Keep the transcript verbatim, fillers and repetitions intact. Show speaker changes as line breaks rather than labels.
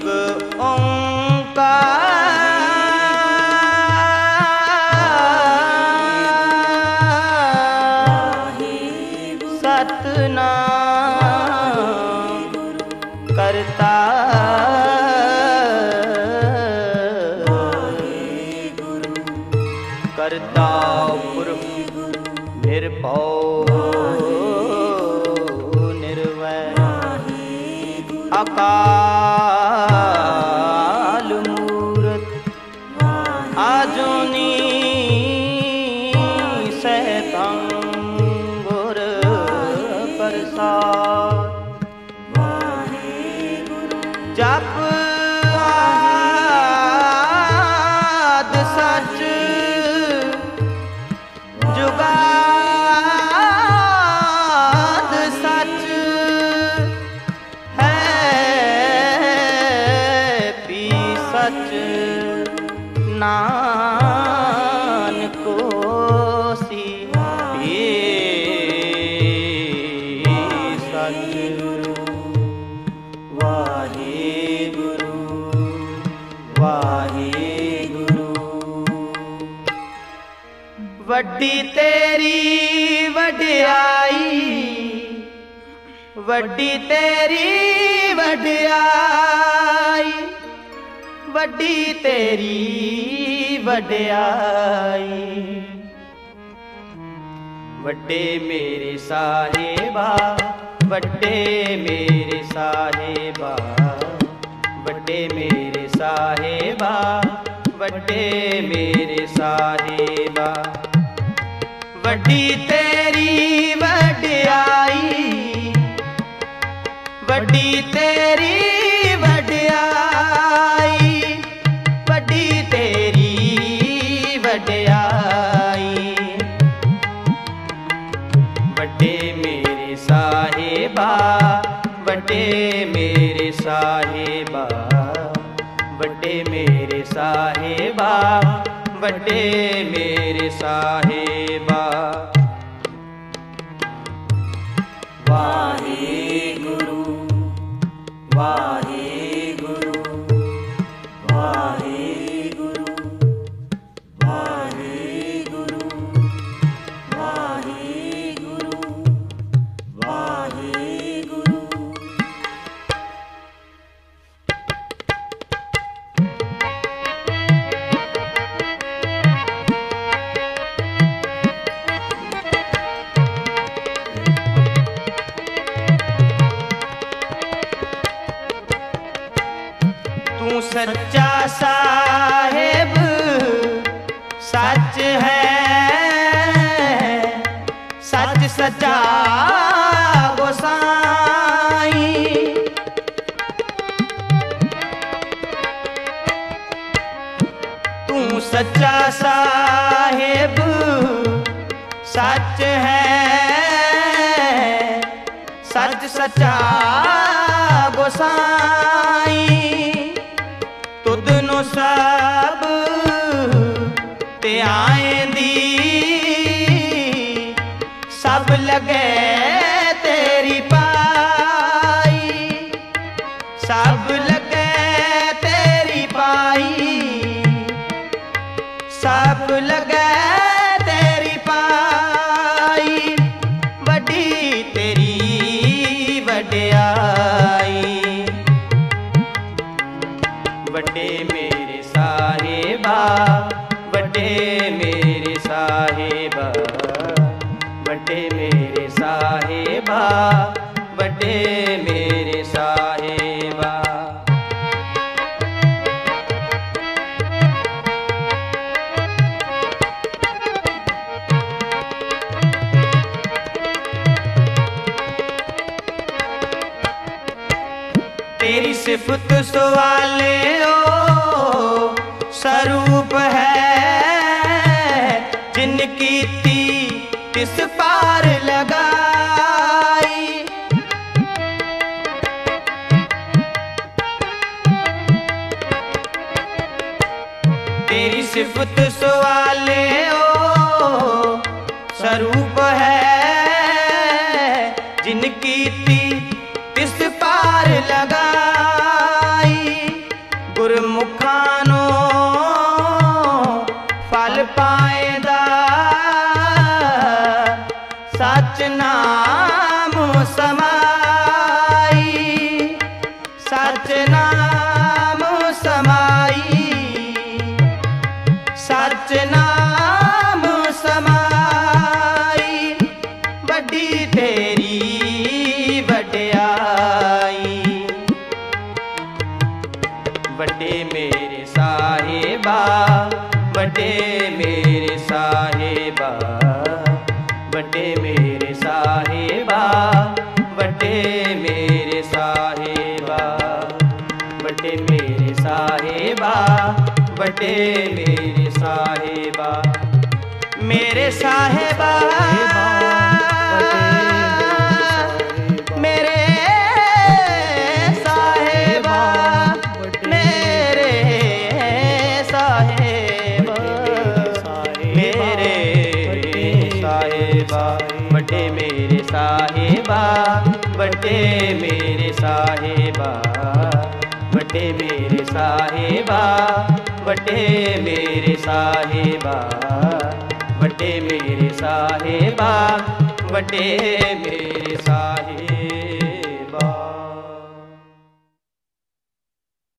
एक ओंकार सतनाम करता करता पुरख निर्भव निर्वैर अकाल मूरत आजुनी सहतं गुर प्रसाद जप आद सच जुगाद सच है पी सच नानक होसी पी सच। वाहेगुरु वाहेगुरु। वड्डी तेरी वड्याई वड्डी तेरी वड्याई वड्डी तेरी वड्याई वड्डे मेरे साहेबा वड्डे मेरे साहेबा वड्डे मेरे साहेबा वड्डे मेरे साहेबा। वड्डी तेरी वड्याई वड्डी तेरी वड्याई वड्डी तेरी वड्याई वड्डे मेरे साहेबा वड्डे मेरे साहेबा वड्डे मेरे साहेबा वड्डे मेरे साहेबा। वाहेगुरु वाहेगुरु वाहेगुरु वाहेगुरु वाहेगुरु वाहेगुरु। तू सच्चा साहेब सच है सच सच्चा गोसाई। तू सच्चा साहेब सच है सच सच्चा गोसाई। तुदनु सब ते आएंदी सब लगे तेरी पाई सब लगे तेरी पाई सब लगे तेरी पाई। वड्डी तेरी वड्याई वड्डे मेरे साहेबा वड्डे मेरे साहेबा वड्डे मेरे साहेबा वड्डे मेरे साहेबा। तेरी सिफत सवाले ओ स्वरूप है जिनकी ती तिस पार लगाई। तेरी सिफत सवाले ओ स्वरूप है जिनकी ती तिस पार लगाई। सच नाम समाई, सच नाम समाई, सच नाम समाई, वड्डी तेरी वड्याई। वड्डे मेरे साहिबा, वड्डे मेरे साहिबा, वड्डे मेरे साहिबा, वड्डे मेरे साहिबा, वड्डे मेरे साहिबा, वड्डे मेरे साहिबा, मेरे साहिबा, मेरे साहिबा, मेरे साहिबा, मेरे साहिबा, वड्डे मेरे साहिबा, वड्डे मेरे साहिबा, वड्डे मेरे साहिबा, वड्डे मेरे साहिबा, वड्डे मेरे साहिबा, वड्डे मेरे साहिबा।